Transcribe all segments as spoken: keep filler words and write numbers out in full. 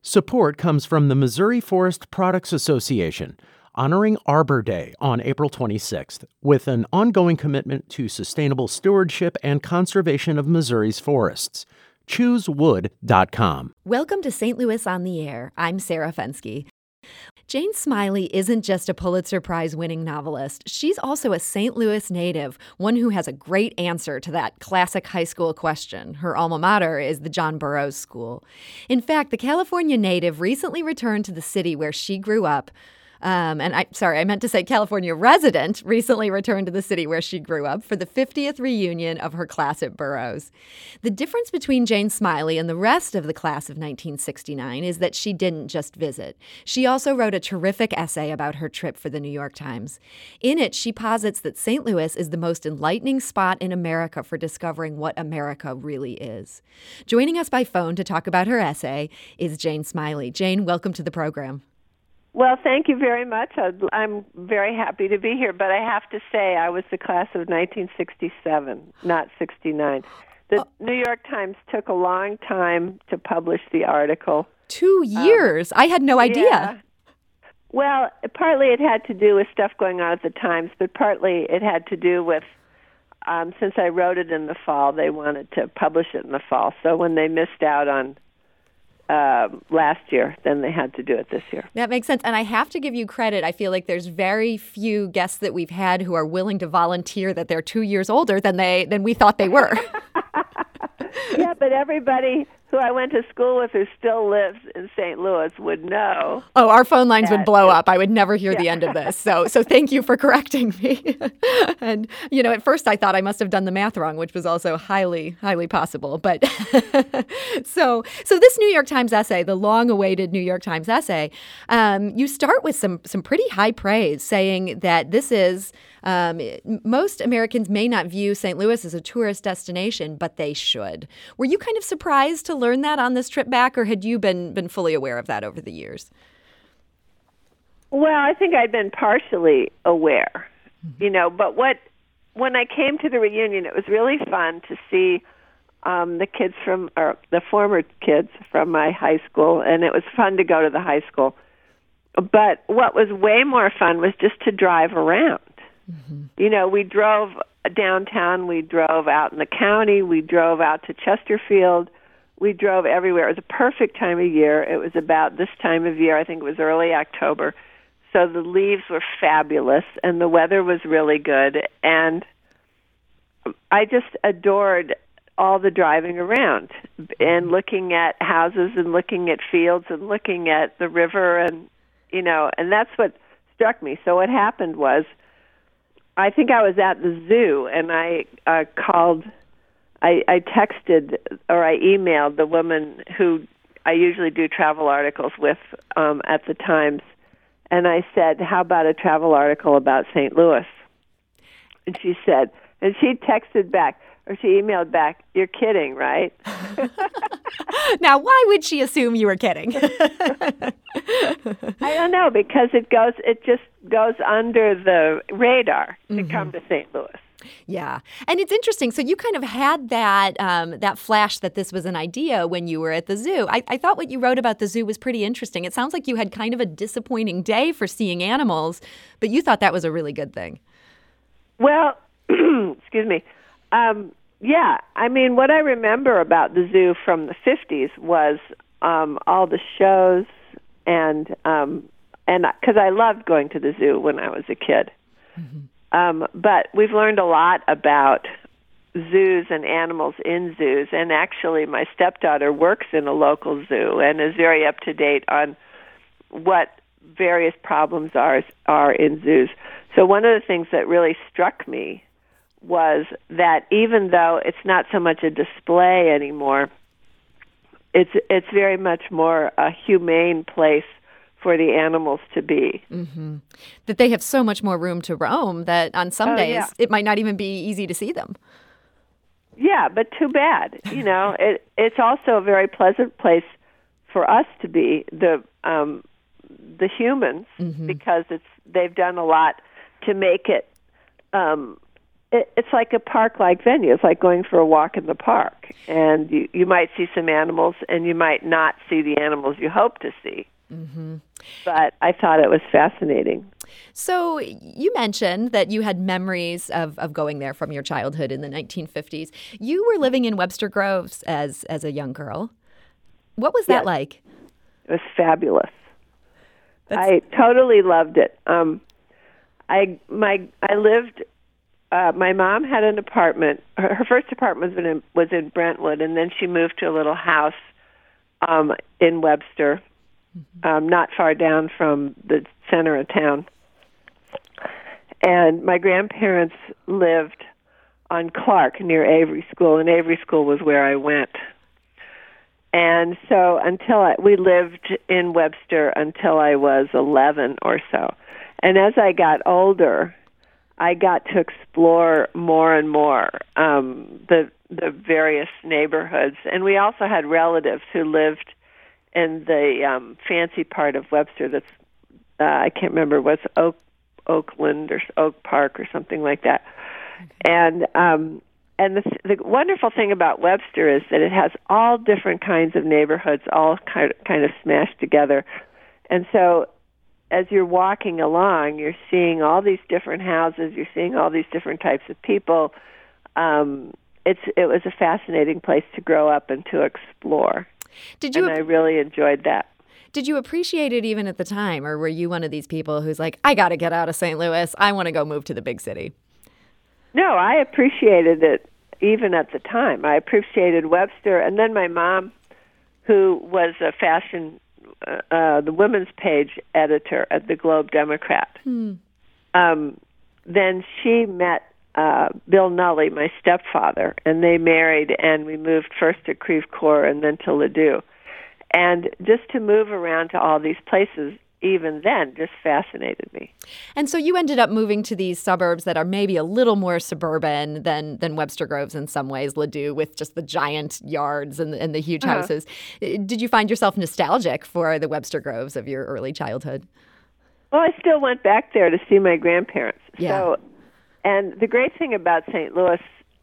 Support comes from the Missouri Forest Products Association, honoring Arbor Day on April twenty-sixth, with an ongoing commitment to sustainable stewardship and conservation of Missouri's forests. choose wood dot com. Welcome to Saint Louis on the Air. I'm Sarah Fenske. Jane Smiley isn't just a Pulitzer Prize-winning novelist. She's also a Saint Louis native, one who has a great answer to that classic high school question. Her alma mater is the John Burroughs School. In fact, the California native recently returned to the city where she grew up. Um, and I, sorry, I meant to say California resident recently returned to the city where she grew up for the fiftieth reunion of her class at Burroughs. The difference between Jane Smiley and the rest of the class of nineteen sixty-nine is that she didn't just visit. She also wrote a terrific essay about her trip for the New York Times. In it, she posits that Saint Louis is the most enlightening spot in America for discovering what America really is. Joining us by phone to talk about her essay is Jane Smiley. Jane, welcome to the program. Well, thank you very much. I'm very happy to be here, but I have to say I was the class of nineteen sixty-seven, not sixty-nine. The oh. New York Times took a long time to publish the article. Two years? Um, I had no idea. Yeah. Well, partly it had to do with stuff going on at the Times, but partly it had to do with, um, since I wrote it in the fall, they wanted to publish it in the fall. So when they missed out on Uh, last year, then they had to do it this year. That makes sense. And I have to give you credit. I feel like there's very few guests that we've had who are willing to volunteer that they're two years older than they than we thought they were. Yeah, but everybody who I went to school with who still lives in Saint Louis would know. Oh, our phone lines would blow up. I would never hear yeah. the end of this. So so thank you for correcting me. And, you know, at first I thought I must have done the math wrong, which was also highly, highly possible. But so so this New York Times essay, the long-awaited New York Times essay, um, you start with some, some pretty high praise, saying that this is, um, most Americans may not view Saint Louis as a tourist destination, but they should. Were you kind of surprised to learn that on this trip back, or had you been been fully aware of that over the years? Well, I think I'd been partially aware, mm-hmm. you know, but what when I came to the reunion, it was really fun to see um, the kids from, or the former kids from my high school, and it was fun to go to the high school. But what was way more fun was just to drive around. Mm-hmm. You know, we drove downtown, we drove out in the county, we drove out to Chesterfield. We drove everywhere. It was a perfect time of year. It was about this time of year. I think it was early October. So the leaves were fabulous, and the weather was really good. And I just adored all the driving around and looking at houses and looking at fields and looking at the river. And, you know, and that's what struck me. So what happened was I think I was at the zoo, and I uh, called... I, I texted or I emailed the woman who I usually do travel articles with um, at the Times, and I said, how about a travel article about Saint Louis? And she said, and she texted back, or she emailed back, you're kidding, right? Now, why would she assume you were kidding? I don't know, because it goes, it just goes under the radar to mm-hmm. come to Saint Louis. Yeah. And it's interesting. So you kind of had that um, that flash that this was an idea when you were at the zoo. I, I thought what you wrote about the zoo was pretty interesting. It sounds like you had kind of a disappointing day for seeing animals, but you thought that was a really good thing. Well, excuse me. Um, yeah. I mean, what I remember about the zoo from the fifties was um, all the shows and um, and because I loved going to the zoo when I was a kid. Mm-hmm. Um, but we've learned a lot about zoos and animals in zoos, and actually my stepdaughter works in a local zoo and is very up to date on what various problems are are in zoos. So one of the things that really struck me was that even though it's not so much a display anymore, it's it's very much more a humane place for the animals to be. Mm-hmm. That they have so much more room to roam that on some oh, days yeah. it might not even be easy to see them. Yeah, but too bad. You know, it, it's also a very pleasant place for us to be, the um, the humans, mm-hmm. because it's they've done a lot to make it um, it, it's like a park-like venue. It's like going for a walk in the park. And you, you might see some animals, and you might not see the animals you hope to see. Mm-hmm. But I thought it was fascinating. So you mentioned that you had memories of, of going there from your childhood in the nineteen fifties. You were living in Webster Groves as, as a young girl. What was that yes. like? It was fabulous. That's... I totally loved it. Um, I my I lived. Uh, my mom had an apartment. Her, her first apartment was in was in Brentwood, and then she moved to a little house um, in Webster, mm-hmm. um, not far down from the center of town. And my grandparents lived on Clark near Avery School, and Avery School was where I went. And so until I, we lived in Webster until I was eleven or so. And as I got older, I got to explore more and more um, the the various neighborhoods. And we also had relatives who lived in the um, fancy part of Webster that's, uh, I can't remember, what's Oak, Oakland or Oak Park or something like that. And um, and the, the wonderful thing about Webster is that it has all different kinds of neighborhoods, all kind of, kind of smashed together. And so as you're walking along, you're seeing all these different houses, you're seeing all these different types of people. Um, it's it was a fascinating place to grow up and to explore. Did you? And I really enjoyed that. Did you appreciate it even at the time, or were you one of these people who's like, I got to get out of Saint Louis, I want to go move to the big city? No, I appreciated it even at the time. I appreciated Webster, and then my mom, who was a fashion, uh, uh, the women's page editor at the Globe Democrat. Hmm. Um, then she met uh, Bill Nully, my stepfather, and they married, and we moved first to Creve Coeur and then to Ladue. And just to move around to all these places, even then, just fascinated me. And so you ended up moving to these suburbs that are maybe a little more suburban than than Webster Groves in some ways, Ladue, with just the giant yards and the, and the huge uh-huh. houses. Did you find yourself nostalgic for the Webster Groves of your early childhood? Well, I still went back there to see my grandparents. Yeah. So, and the great thing about Saint Louis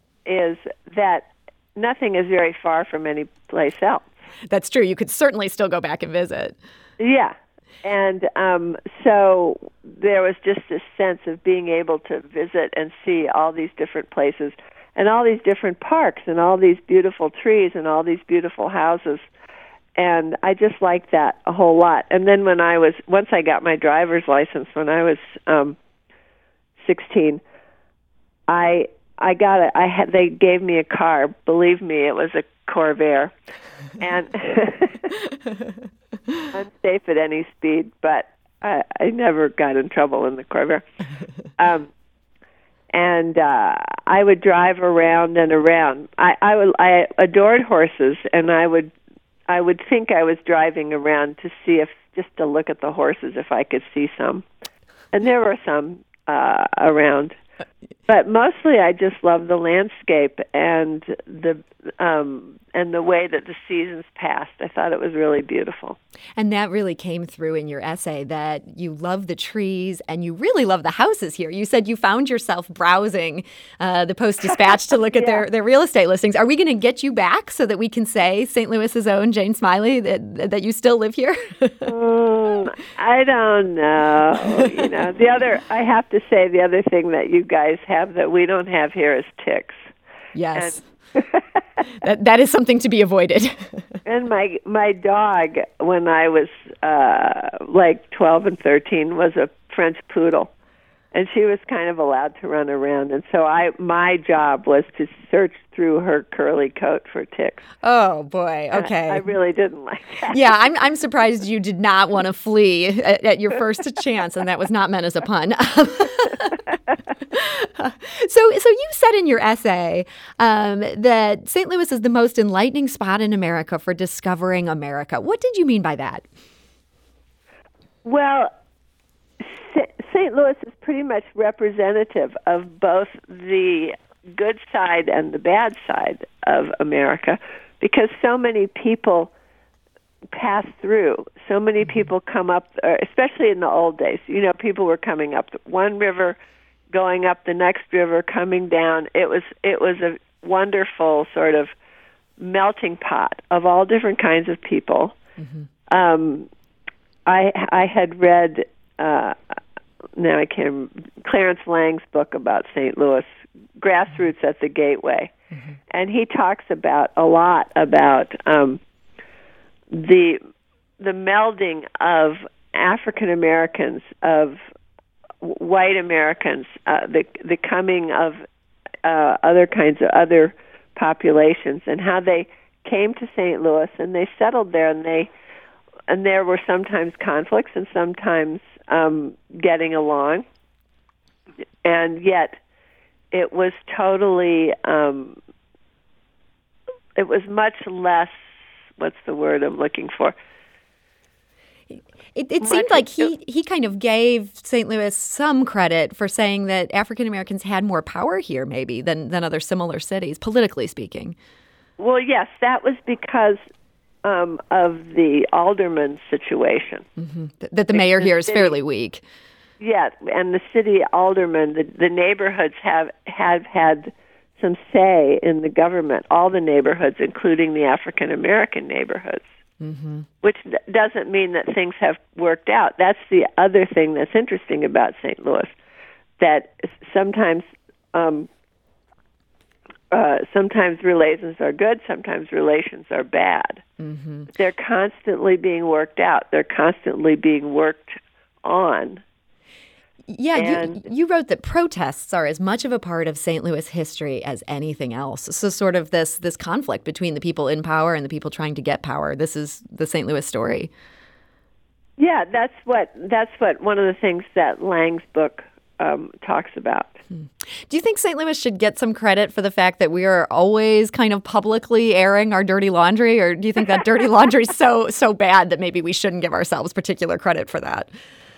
is that nothing is very far from any place else. That's true. You could certainly still go back and visit. Yeah. And um, so there was just this sense of being able to visit and see all these different places and all these different parks and all these beautiful trees and all these beautiful houses. And I just liked that a whole lot. And then when I was, once I got my driver's license, when I was um, sixteen, I I got it. I had they gave me a car. Believe me, it was a Corvair, and unsafe at any speed. But I, I never got in trouble in the Corvair. Um, and uh, I would drive around and around. I I, would, I adored horses, and I would I would think I was driving around to see if just to look at the horses if I could see some, and there were some uh, around. But mostly, I just love the landscape and the um, and the way that the seasons passed. I thought it was really beautiful. And that really came through in your essay, that you love the trees and you really love the houses here. You said you found yourself browsing uh, the Post-Dispatch to look at yeah. their, their real estate listings. Are we going to get you back so that we can say, Saint Louis's own Jane Smiley, that that you still live here? um, I don't know. You know, the other, I have to say, the other thing that you guys have that we don't have here is ticks. Yes. And that that is something to be avoided. And my my dog, when I was uh, like twelve and thirteen, was a French poodle, and she was kind of allowed to run around. And so I my job was to search through her curly coat for ticks. Oh boy! Okay, I, I really didn't like that. Yeah, I'm I'm surprised you did not want to flee at, at your first chance, and that was not meant as a pun. So, so you said in your essay um, that Saint Louis is the most enlightening spot in America for discovering America. What did you mean by that? Well, Saint Louis is pretty much representative of both the good side and the bad side of America, because so many people pass through. So many people come up, especially in the old days. You know, people were coming up one river, going up the next river, coming down. It was it was a wonderful sort of melting pot of all different kinds of people. Mm-hmm. Um, I I had read uh, now I can't Clarence Lang's book about Saint Louis, Grassroots at the Gateway, mm-hmm. and he talks about a lot about um, the the melding of African Americans, of white Americans, uh, the the coming of uh, other kinds of other populations, and how they came to Saint Louis and they settled there, and they and there were sometimes conflicts and sometimes um, getting along, and yet it was totally um, it was much less. What's the word I'm looking for? It, it seemed like he, he kind of gave Saint Louis some credit for saying that African Americans had more power here, maybe, than, than other similar cities, politically speaking. Well, yes, that was because um, of the alderman situation. Mm-hmm. Th- that the mayor the here city, is fairly weak. Yeah, and the city aldermen, the, the neighborhoods have, have had some say in the government, all the neighborhoods, including the African American neighborhoods. Mm-hmm. Which doesn't mean that things have worked out. That's the other thing that's interesting about Saint Louis, that sometimes um, uh, sometimes relations are good, sometimes relations are bad. Mm-hmm. They're constantly being worked out. They're constantly being worked on. Yeah, you, you wrote that protests are as much of a part of Saint Louis history as anything else. So sort of this this conflict between the people in power and the people trying to get power. This is the Saint Louis story. Yeah, that's what that's what one of the things that Lang's book um, talks about. Hmm. Do you think Saint Louis should get some credit for the fact that we are always kind of publicly airing our dirty laundry, or do you think that dirty laundry is so so bad that maybe we shouldn't give ourselves particular credit for that?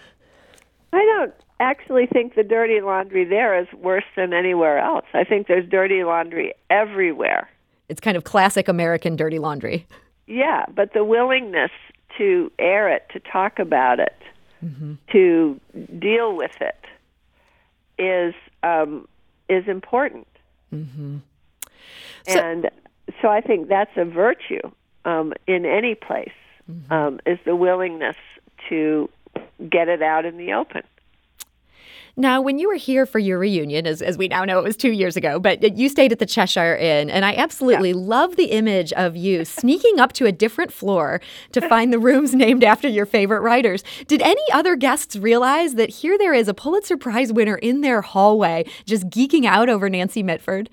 I don't actually think the dirty laundry there is worse than anywhere else. I think there's dirty laundry everywhere. It's kind of classic American dirty laundry. Yeah, but the willingness to air it, to talk about it, mm-hmm. to deal with it is um, is important. Mm-hmm. So, and so I think that's a virtue um, in any place, mm-hmm. um, is the willingness to get it out in the open. Now, when you were here for your reunion, as, as we now know it was two years ago, but you stayed at the Cheshire Inn, and I absolutely yeah. love the image of you sneaking up to a different floor to find the rooms named after your favorite writers. Did any other guests realize that here there is a Pulitzer Prize winner in their hallway just geeking out over Nancy Mitford?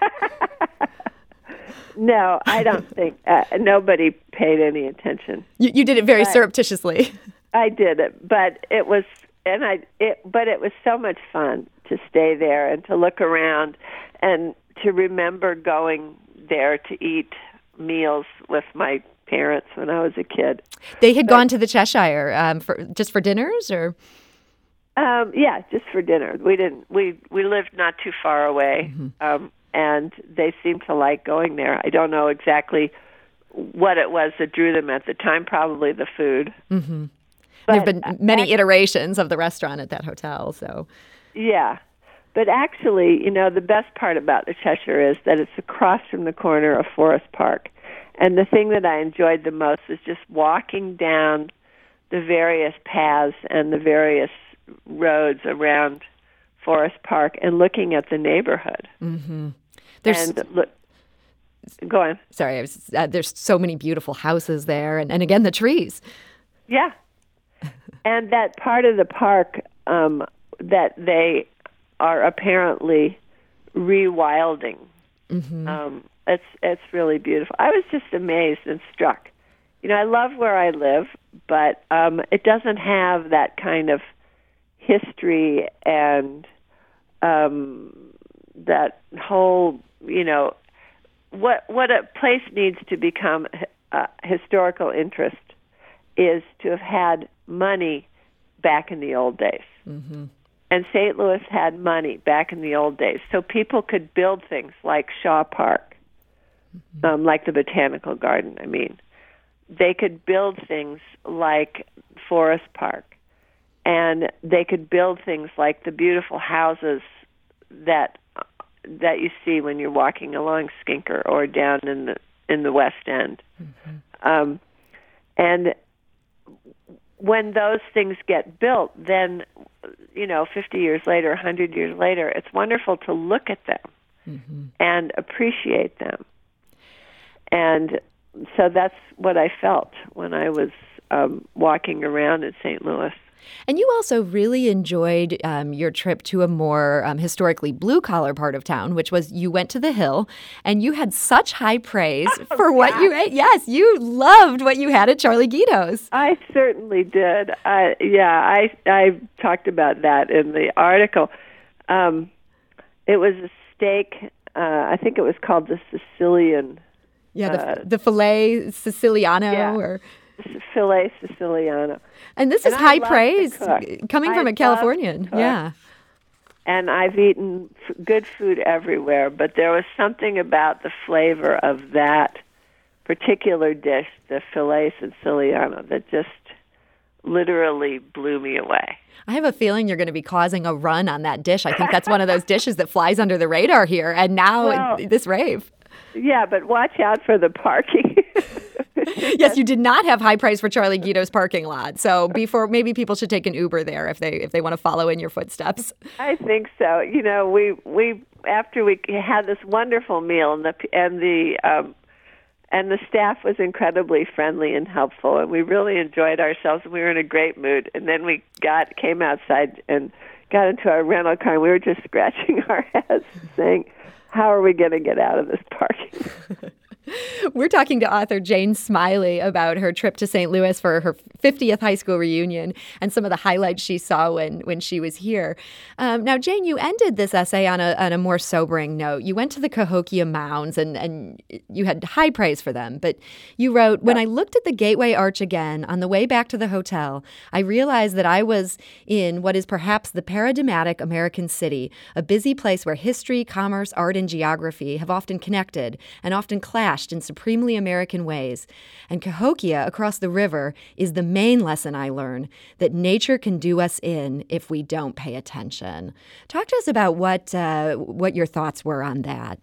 No, I don't think. Uh, nobody paid any attention. You, you did it very but surreptitiously. I did it, but it was... And I, it, but it was so much fun to stay there and to look around and to remember going there to eat meals with my parents when I was a kid. They had but, gone to the Cheshire um, for just for dinners, or um, yeah, just for dinner. We didn't. We we lived not too far away, mm-hmm. um, and they seemed to like going there. I don't know exactly what it was that drew them at the time. Probably the food. Mm-hmm. There have been many actually, iterations of the restaurant at that hotel, so. Yeah. But actually, you know, the best part about the Cheshire is that it's across from the corner of Forest Park. And the thing that I enjoyed the most is just walking down the various paths and the various roads around Forest Park and looking at the neighborhood. Mm-hmm. There's and look, go on. Sorry, I was, uh, there's so many beautiful houses there, and, and again, the trees. Yeah. And that part of the park um, that they are apparently rewilding, mm-hmm. um, it's it's really beautiful. I was just amazed and struck. You know, I love where I live, but um, it doesn't have that kind of history and um, that whole, you know, what what a place needs to become a historical interest is to have had money back in the old days. Mm-hmm. And Saint Louis had money back in the old days. So people could build things like Shaw Park, mm-hmm. um, like the Botanical Garden, I mean. They could build things like Forest Park. And they could build things like the beautiful houses that that you see when you're walking along Skinker or down in the in the West End. Mm-hmm. Um, and when those things get built, then, you know, fifty years later, one hundred years later, it's wonderful to look at them mm-hmm. and appreciate them. And so that's what I felt when I was um, walking around in Saint Louis. And you also really enjoyed um, your trip to a more um, historically blue-collar part of town, which was you went to the Hill, and you had such high praise oh, for what God. you ate. Yes, you loved what you had at Charlie Guido's. I certainly did. I, yeah, I I talked about that in the article. Um, it was a steak. Uh, I think it was called the Sicilian. Yeah, the, uh, the filet Siciliano. Yeah. or Filet Siciliano. And this is and high praise coming from I a Californian. Yeah. And I've eaten f- good food everywhere, but there was something about the flavor of that particular dish, the Filet Siciliano, that just literally blew me away. I have a feeling you're going to be causing a run on that dish. I think that's one of those dishes that flies under the radar here, and now well, this rave. Yeah, but watch out for the parking. Yes, you did not have high praise for Charlie Guido's parking lot. So before, maybe people should take an Uber there if they if they want to follow in your footsteps. I think so. You know, we we after we had this wonderful meal, and the and the um, and the staff was incredibly friendly and helpful, and we really enjoyed ourselves. We were in a great mood, and then we got came outside and got into our rental car, and we were just scratching our heads, saying, "How are we going to get out of this parking?" We're talking to author Jane Smiley about her trip to Saint Louis for her fiftieth high school reunion and some of the highlights she saw when, when she was here. Um, now, Jane, you ended this essay on a on a more sobering note. You went to the Cahokia Mounds, and, and you had high praise for them. But you wrote, when I looked at the Gateway Arch again on the way back to the hotel, I realized that I was in what is perhaps the paradigmatic American city, a busy place where history, commerce, art, and geography have often connected and often clashed in supremely American ways. And Cahokia, across the river, is the main lesson I learned, that nature can do us in if we don't pay attention. Talk to us about what uh, what your thoughts were on that.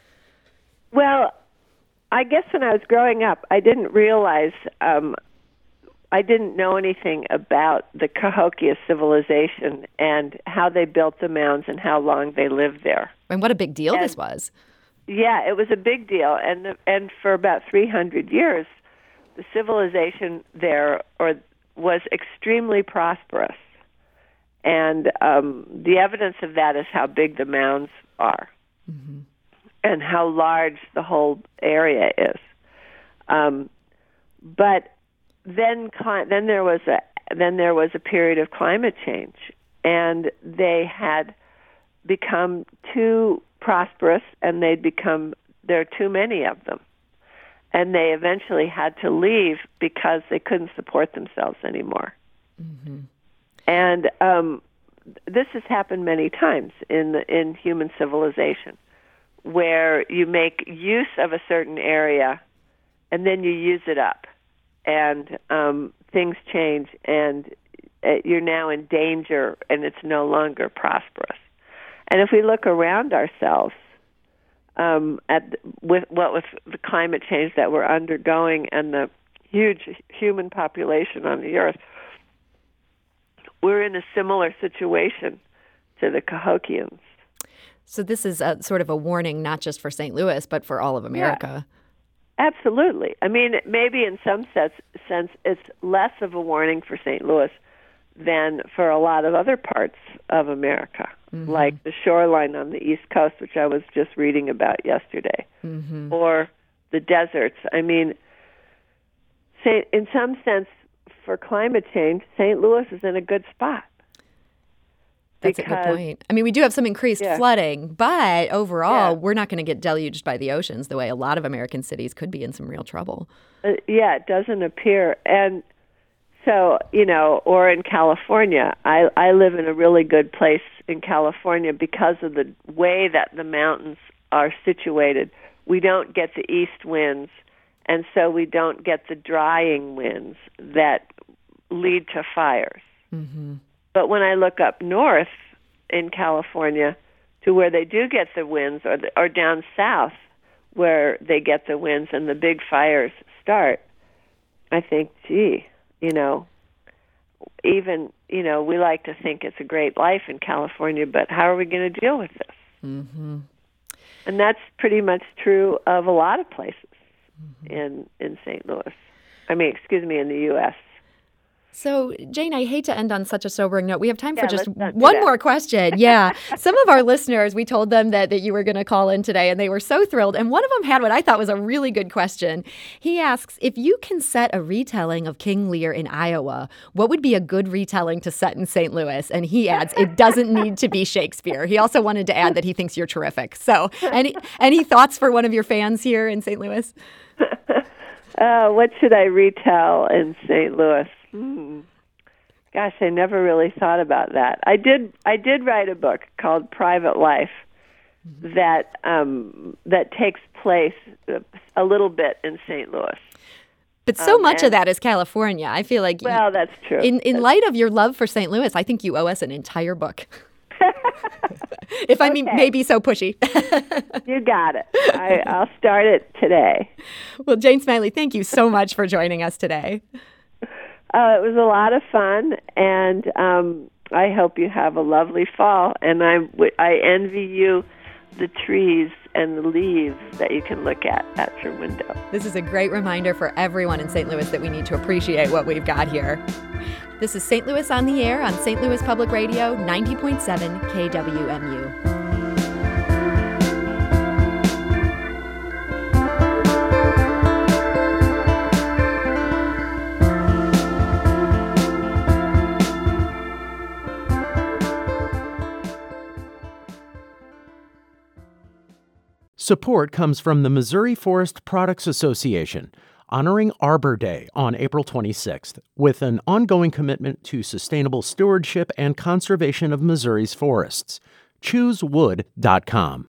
Well, I guess when I was growing up, I didn't realize, um, I didn't know anything about the Cahokia civilization and how they built the mounds and how long they lived there. And what a big deal and, this was. Yeah, it was a big deal, and and for about three hundred years, the civilization there or was extremely prosperous, and um, the evidence of that is how big the mounds are, mm-hmm. and how large the whole area is. Um, but then, then there was a then there was a period of climate change, and they had become too prosperous, and they'd become, there are too many of them. And they eventually had to leave because they couldn't support themselves anymore. Mm-hmm. And um, this has happened many times in the, in human civilization, where you make use of a certain area, and then you use it up, and um, things change, and uh, you're now in danger, and it's no longer prosperous. And if we look around ourselves um, at with what with the climate change that we're undergoing and the huge human population on the earth, we're in a similar situation to the Cahokians. So this is a, sort of a warning, not just for Saint Louis, but for all of America. Yeah, absolutely. I mean, maybe in some sense, sense it's less of a warning for Saint Louis than for a lot of other parts of America, mm-hmm. like the shoreline on the East Coast, which I was just reading about yesterday, mm-hmm. or the deserts. I mean, say, in some sense, for climate change, Saint Louis is in a good spot. That's because, a good point. I mean, we do have some increased yeah. flooding, but overall, yeah. we're not going to get deluged by the oceans the way a lot of American cities could be in some real trouble. Uh, yeah, it doesn't appear. And so, you know, or in California, I, I live in a really good place in California because of the way that the mountains are situated. We don't get the east winds, and so we don't get the drying winds that lead to fires. Mm-hmm. But when I look up north in California, to where they do get the winds, or the, or down south where they get the winds and the big fires start, I think, gee, you know, even, you know, we like to think it's a great life in California, but how are we going to deal with this? Mm-hmm. And that's pretty much true of a lot of places mm-hmm. in, in Saint Louis. I mean, excuse me, in the U S So, Jane, I hate to end on such a sobering note. We have time yeah, for just one more question. Yeah. Some of our listeners, we told them that, that you were going to call in today, and they were so thrilled. And one of them had what I thought was a really good question. He asks, if you can set a retelling of King Lear in Iowa, what would be a good retelling to set in Saint Louis? And he adds, it doesn't need to be Shakespeare. He also wanted to add that he thinks you're terrific. So, any, any thoughts for one of your fans here in Saint Louis? uh, what should I retell in Saint Louis? Hmm. Gosh, I never really thought about that. I did. I did write a book called Private Life that um, that takes place a little bit in Saint Louis. But so um, much and, of that is California. I feel like. Well, you, that's true. In in light of your love for Saint Louis, I think you owe us an entire book. If I mean, okay. maybe so pushy. You got it. I, I'll start it today. Well, Jane Smiley, thank you so much for joining us today. Uh, it was a lot of fun, and um, I hope you have a lovely fall. And I, I envy you the trees and the leaves that you can look at at your window. This is a great reminder for everyone in Saint Louis that we need to appreciate what we've got here. This is Saint Louis on the Air on Saint Louis Public Radio, ninety point seven K W M U. Support comes from the Missouri Forest Products Association, honoring Arbor Day on April twenty-sixth, with an ongoing commitment to sustainable stewardship and conservation of Missouri's forests. choose wood dot com.